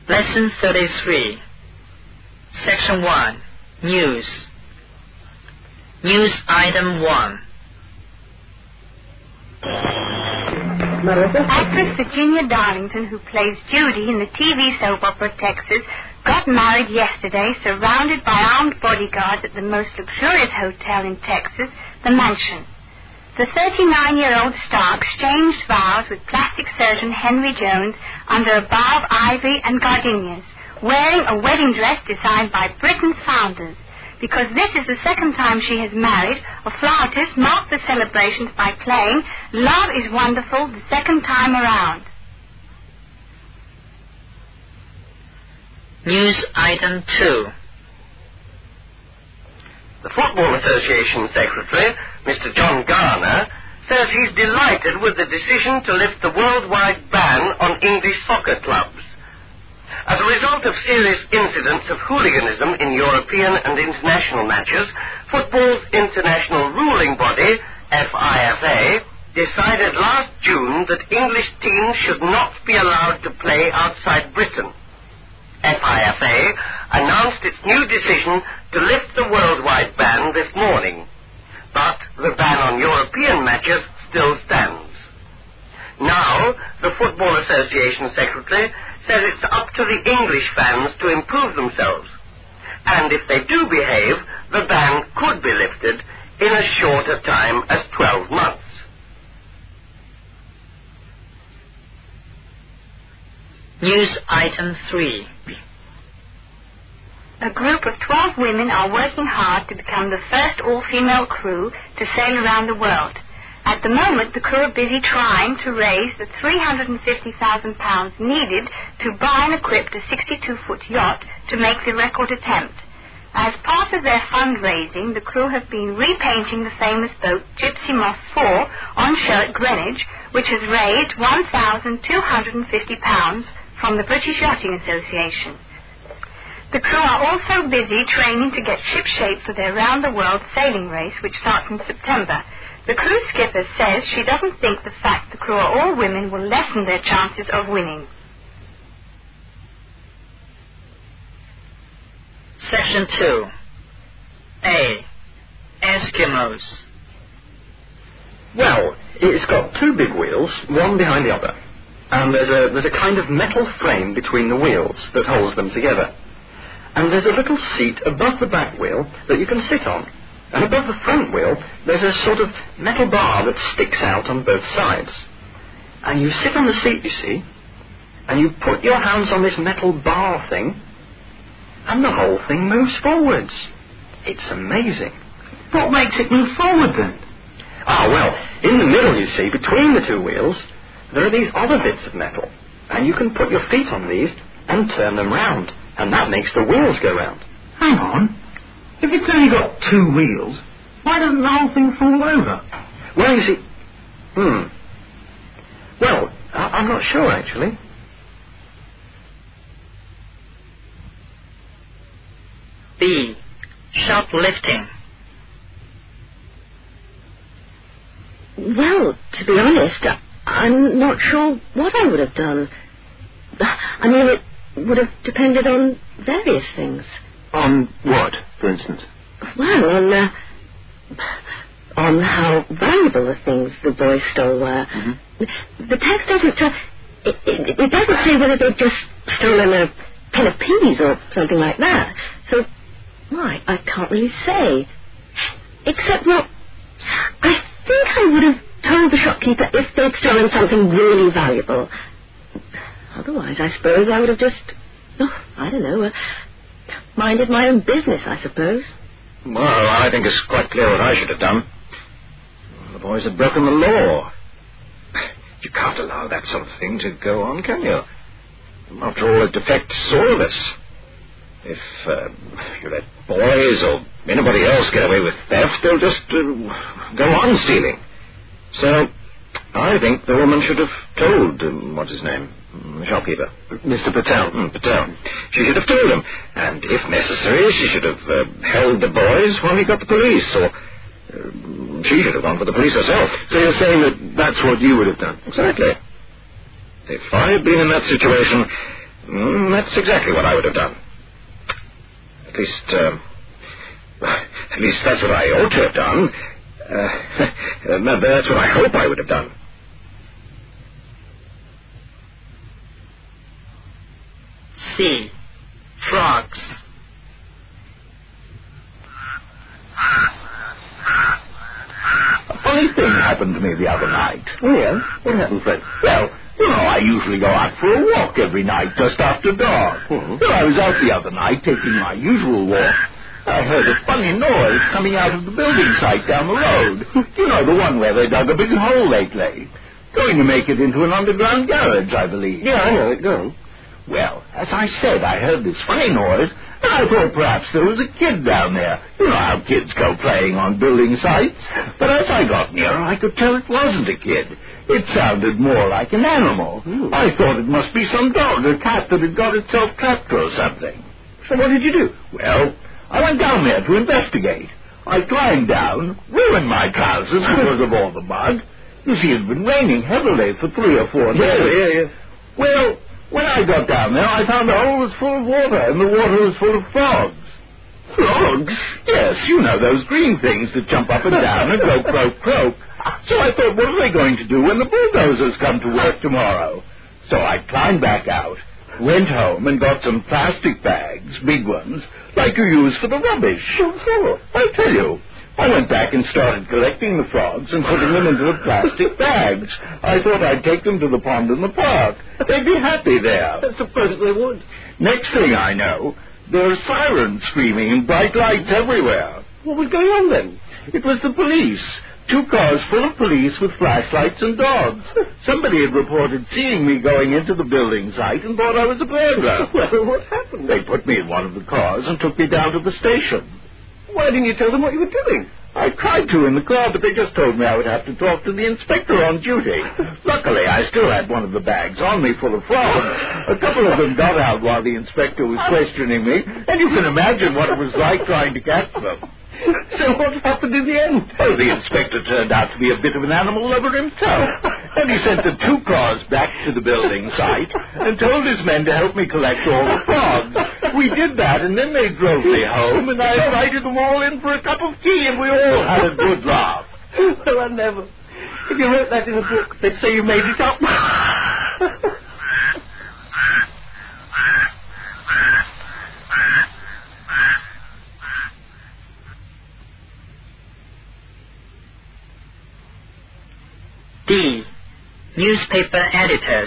Lesson 33. Section 1. News. News Item 1. Actress Virginia Darlington, who plays Judy in the TV soap opera Texas, got married yesterday surrounded by armed bodyguards at the most luxurious hotel in Texas, the Mansion. The 39-year-old star exchanged vows with plastic surgeon Henry Jones under a bough of ivy and gardenias, wearing a wedding dress designed by Britain's founders. Because this is the second time she has married, a flautist marked the celebrations by playing Love is Wonderful the second time around. News Item 2. The Football Association Secretary, Mr. John Garner, says he's delighted with the decision to lift the worldwide ban on English soccer clubs. As a result of serious incidents of hooliganism in European and international matches, football's international ruling body, FIFA, decided last June that English teams should not be allowed to play outside Britain. FIFA announced its new decision to lift the worldwide ban this morning, but the ban on European matches still stands. Now, the Football Association Secretary says it's up to the English fans to improve themselves, and if they do behave, the ban could be lifted in as short a time as 12 months. News Item 3. A group of 12 women are working hard to become the first all-female crew to sail around the world. At the moment, the crew are busy trying to raise the £350,000 needed to buy and equip a 62-foot yacht to make the record attempt. As part of their fundraising, the crew have been repainting the famous boat Gypsy Moth 4 on show at Greenwich, which has raised £1,250 from the British Yachting Association. The crew are also busy training to get shipshape for their round-the-world sailing race, which starts in September. The crew skipper says she doesn't think the fact the crew are all women will lessen their chances of winning. Section 2. A. Eskimos. Well, it's got two big wheels, one behind the other. And there's a kind of metal frame between the wheels that holds them together. And there's a little seat above the back wheel that you can sit on. And above the front wheel, there's a sort of metal bar that sticks out on both sides. And you sit on the seat, you see, and you put your hands on this metal bar thing, and the whole thing moves forwards. It's amazing. What makes it move forward, then? Well, in the middle, you see, between the two wheels, there are these other bits of metal. And you can put your feet on these and turn them round. And that makes the wheels go round. Hang on. If it's only got two wheels, why doesn't the whole thing fall over? Well, you see... Well, I'm not sure, actually. B. Shoplifting. Well, to be honest, I'm not sure what I would have done. I mean, it would have depended on various things. On what, for instance? Well, on how valuable the things the boys stole were. Mm-hmm. The text doesn't... It doesn't say whether they've just stolen a tin of peas or something like that. So, I can't really say. Except, well, I think I would have told the shopkeeper if they'd stolen something really valuable. Otherwise, I suppose I would have just, I don't know, minded my own business, I suppose. Well, I think it's quite clear what I should have done. The boys had broken the law. You can't allow that sort of thing to go on, can you? After all, it affects all of us. If you let boys or anybody else get away with theft, they'll just go on stealing. So, I think the woman should have told, what's his name, the shopkeeper. Mr. Patel. Patel. She should have told him, and if necessary, she should have held the boys while he got the police, or she should have gone for the police herself. So you're saying that that's what you would have done? Exactly. If I had been in that situation, That's exactly what I would have done. At least that's what I ought to have done. That's what I hope I would have done. C. Frogs. A funny thing happened to me the other night. Oh, yeah? What happened, Fred? Well, you know, I usually go out for a walk every night just after dark. Mhm. Well, I was out the other night taking my usual walk. I heard a funny noise coming out of the building site down the road. You know, the one where they dug a big hole lately. Going to make it into an underground garage, I believe. Yeah, I know it. Go on. Well, as I said, I heard this funny noise, and I thought perhaps there was a kid down there. You know how kids go playing on building sites. But as I got nearer, I could tell it wasn't a kid. It sounded more like an animal. Ooh. I thought it must be some dog or cat that had got itself trapped or something. So what did you do? Well, I went down there to investigate. I climbed down, ruined my trousers because of all the mud. You see, it had been raining heavily for 3 or 4 days. Yeah. Well, when I got down there, I found the hole was full of water, and the water was full of frogs. Frogs? Yes, you know, those green things that jump up and down and go croak, croak. So I thought, what are they going to do when the bulldozers come to work tomorrow? So I climbed back out, went home and got some plastic bags, big ones, like you use for the rubbish. Sure. I tell you, I went back and started collecting the frogs and putting them into the plastic bags. I thought I'd take them to the pond in the park. They'd be happy there. I suppose they would. Next thing I know, there are sirens screaming and bright lights everywhere. What was going on then? It was the police. 2 cars full of police with flashlights and dogs. Somebody had reported seeing me going into the building site and thought I was a burglar. Well, what happened? They put me in one of the cars and took me down to the station. Why didn't you tell them what you were doing? I tried to in the car, but they just told me I would have to talk to the inspector on duty. Luckily, I still had one of the bags on me full of frogs. A couple of them got out while the inspector was questioning me, and you can imagine what it was like trying to catch them. So what happened in the end? Oh, the inspector turned out to be a bit of an animal lover himself. And he sent the 2 cars back to the building site and told his men to help me collect all the frogs. We did that, and then they drove me home, and I invited them all in for a cup of tea, and we all had a good laugh. Well, I never. If you wrote that in a book, they'd say you made it up. D. Newspaper editors.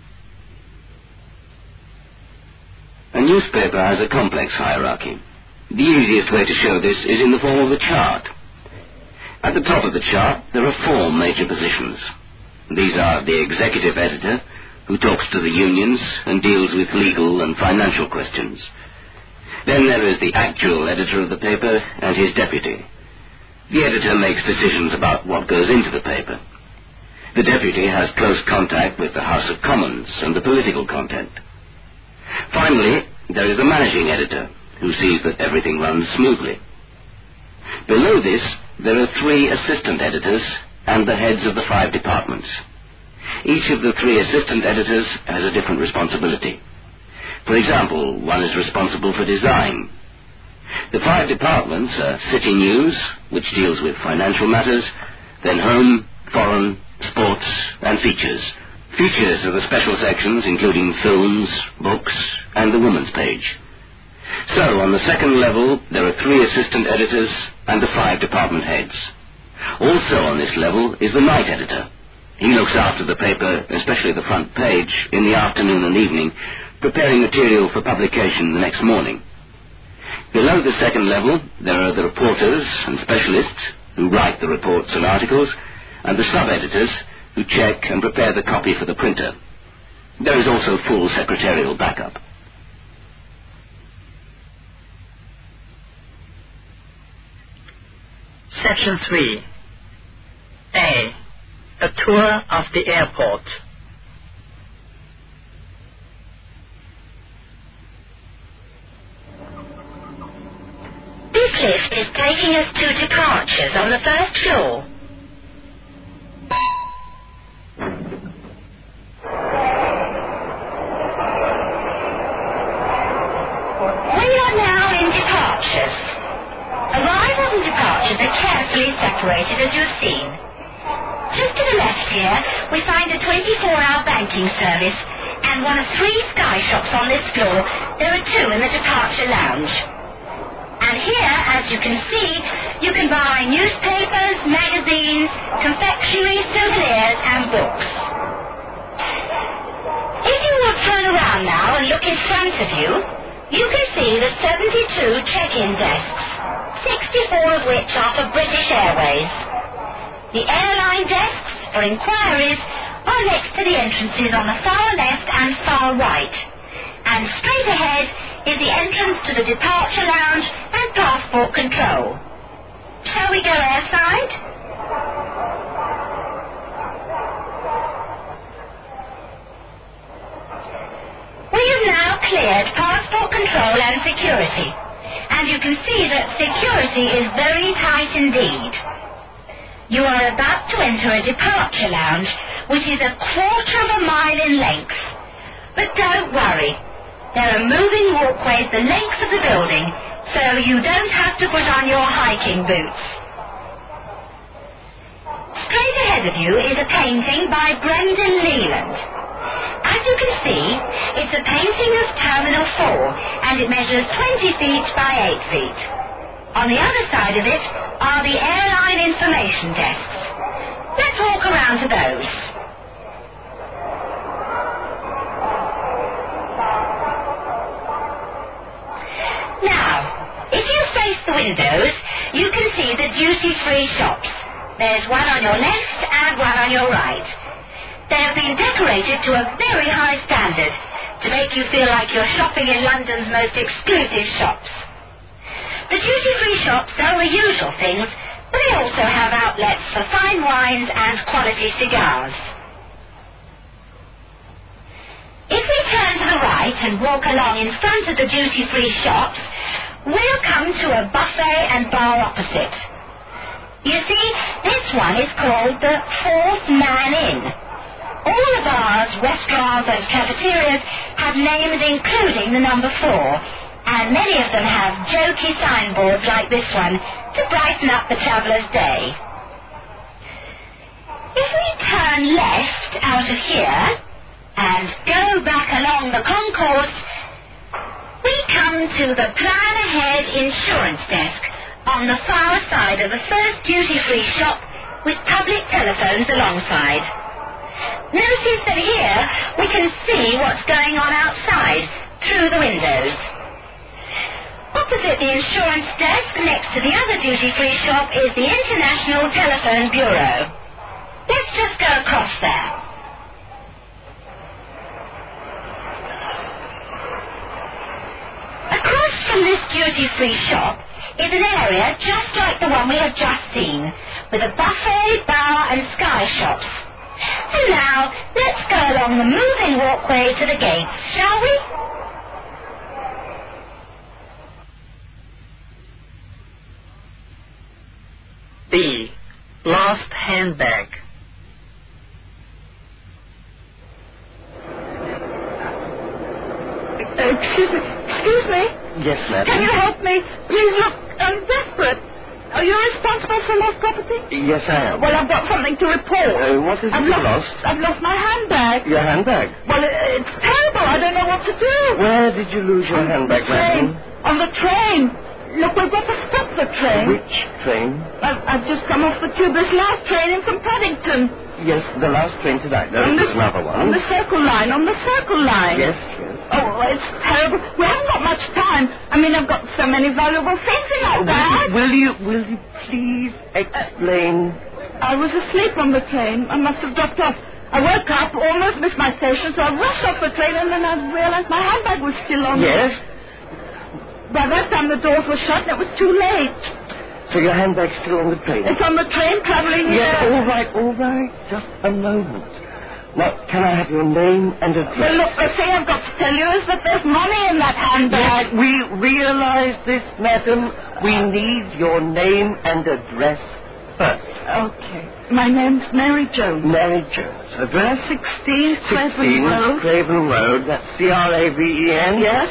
A newspaper has a complex hierarchy. The easiest way to show this is in the form of a chart. At the top of the chart, there are 4 major positions. These are the executive editor, who talks to the unions and deals with legal and financial questions. Then there is the actual editor of the paper and his deputy. The editor makes decisions about what goes into the paper. The deputy has close contact with the House of Commons and the political content. Finally, there is a managing editor, who sees that everything runs smoothly. Below this, there are 3 assistant editors and the heads of the 5 departments. Each of the 3 assistant editors has a different responsibility. For example, one is responsible for design. The 5 departments are City News, which deals with financial matters, then Home, Foreign, Sports, and Features. Features are the special sections including films, books, and the woman's page. So, on the second level, there are 3 assistant editors and the 5 department heads. Also on this level is the night editor. He looks after the paper, especially the front page, in the afternoon and evening, preparing material for publication the next morning. Below the second level, there are the reporters and specialists who write the reports and articles, and the sub-editors who check and prepare the copy for the printer. There is also full secretarial backup. Section 3. A. A tour of the airport. This lift is taking us to departures on the first floor. operated as you've seen. Just to the left here, we find a 24-hour banking service and one of 3 Sky shops on this floor. There are 2 in the departure lounge. And here, as you can see, you can buy newspapers, magazines, confectionery, souvenirs and books. If you will turn around now and look in front of you, you can see the 72 check-in desks, 64 of which are for British Airways. The airline desks for inquiries are next to the entrances on the far left and far right. And straight ahead is the entrance to the departure lounge and passport control. Shall we go airside? We have now cleared passport control and security, and you can see that security is very tight indeed. You are about to enter a departure lounge, which is a 1/4 mile in length. But don't worry, there are moving walkways the length of the building, so you don't have to put on your hiking boots. Straight ahead of you is a painting by Brendan Leland. As you can see, it's a painting of Terminal 4, and it measures 20 feet by 8 feet. On the other side of it are the airline information desks. Let's walk around to those. Now, if you face the windows, you can see the duty-free shops. There's one on your left and one on your right. They have been decorated to a very high standard to make you feel like you're shopping in London's most exclusive shops. The duty-free shops sell the usual things, but they also have outlets for fine wines and quality cigars. If we turn to the right and walk along in front of the duty-free shops, we'll come to a buffet and bar opposite. You see, this one is called the 4th Man Inn. All the bars, restaurants and cafeterias have names including the number 4, and many of them have jokey signboards like this one to brighten up the traveller's day. If we turn left out of here and go back along the concourse, we come to the Plan Ahead insurance desk on the far side of the first duty-free shop with public telephones alongside. Notice that here we can see what's going on outside through the windows. Opposite the insurance desk next to the other duty-free shop is the International Telephone Bureau. Let's just go across there. Across from this duty-free shop is an area just like the one we have just seen, with a buffet, bar and Sky shops. And now, let's go along the moving walkway to the gates, shall we? B. Lost handbag. Excuse me? Yes, madam. Can you help me? Please look, I'm desperate. Are you responsible for lost property? Yes, I am. Well, I've got something to report. What is it I've you lost? lost? I've lost my handbag. Your handbag? Well, it's terrible. I don't know what to do. Where did you lose your handbag, madam? On the train. Look, we've got to stop the train. Which train? I've just come off the tube. This last train in from Paddington. Yes, the last train tonight. There's another one. On the Circle Line. Yes. Oh, it's terrible. We haven't got much time. I mean, I've got so many valuable things in that bag. Will you please explain? I was asleep on the train. I must have dropped off. I woke up, almost missed my station, so I rushed off the train, and then I realized my handbag was still on. Yes. By that time, the doors were shut, and it was too late. So your handbag's still on the train? It's on the train traveling Yes, all right. Just a moment. Now, can I have your name and address? Well, look, the thing I've got to tell you is that there's money in that handbag. Yes, we realize this, madam. We need your name and address first. Okay. My name's Mary Jones. Mary Jones. Address? 16 Craven Road. Craven Road. That's Craven. Yes.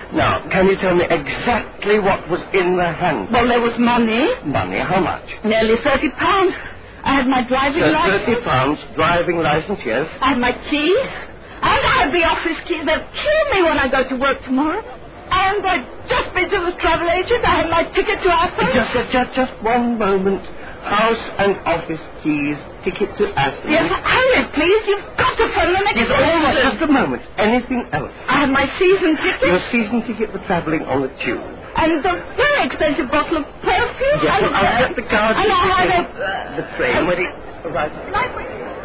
Now, can you tell me exactly what was in the handbag? Well, there was money. Money, how much? Nearly £30. I had my driving license. £30, driving license, yes. I had my keys. And I had the office keys. They'll kill me when I go to work tomorrow. And I'd just been to the travel agent. I had my ticket to Athens. Just one moment. House and office keys, ticket to Athens. Yes, hurry, please. You've got to phone the next Yes, all right, just a moment. Anything else? I had my season ticket. Your season ticket for travelling on the tube. And a very expensive bottle of perfume. Yes, well, I'll get the card. And I had the train when it arrives.